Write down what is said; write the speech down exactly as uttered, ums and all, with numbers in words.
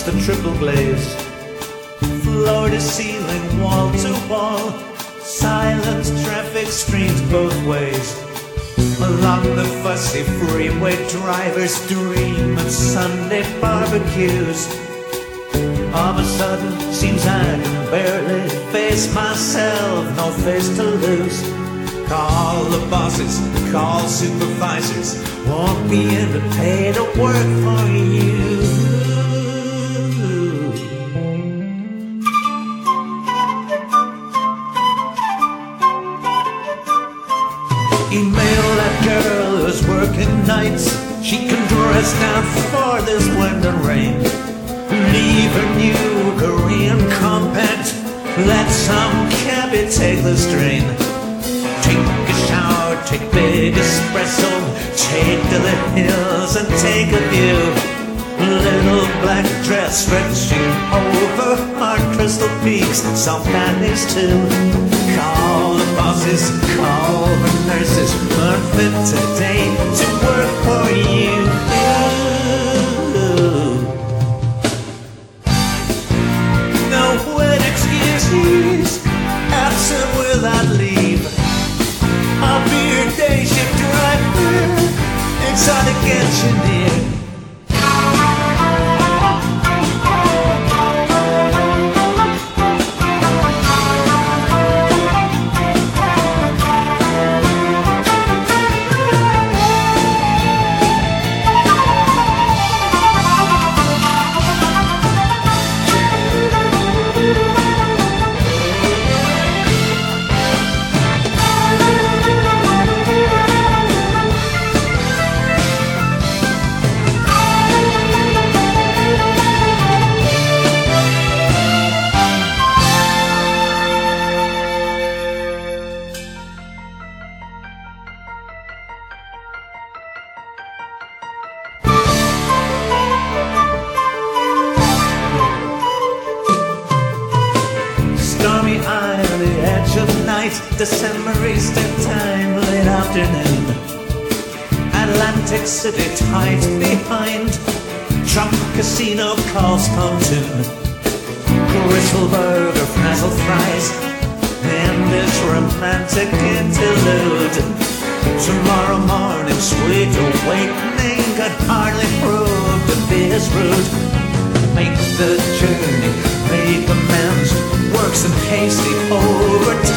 the triple glazed, floor to ceiling, wall to wall, silent traffic streams both ways. Along the fussy freeway, drivers dream of Sunday barbecues. All of a sudden, seems I can barely face myself, no face to lose. Call the bosses, call supervisors, won't be in to pay to work for you. Email that girl who's working nights, she can dress down for this wind and rain. Leave her new Korean compact, let some cabbie take the strain. Take a shower, take big espresso, take to the hills and take a view. Little black dress stretching over hard crystal peaks, some panties too. Call the bosses, call the nurses, unfit today to work for you. No wet excuses, absent without leave. I'll be your day shift driver, exotic engineer. Stormy eye on the edge of night, December Easter time, late afternoon. Atlantic City tight behind, Trump Casino calls pontoon. Gristle burger, frazzle fries, and this romantic interlude. Tomorrow morning, sweet awakening could hardly prove to be as rude. Make the journey, make amends, work some hasty overtime.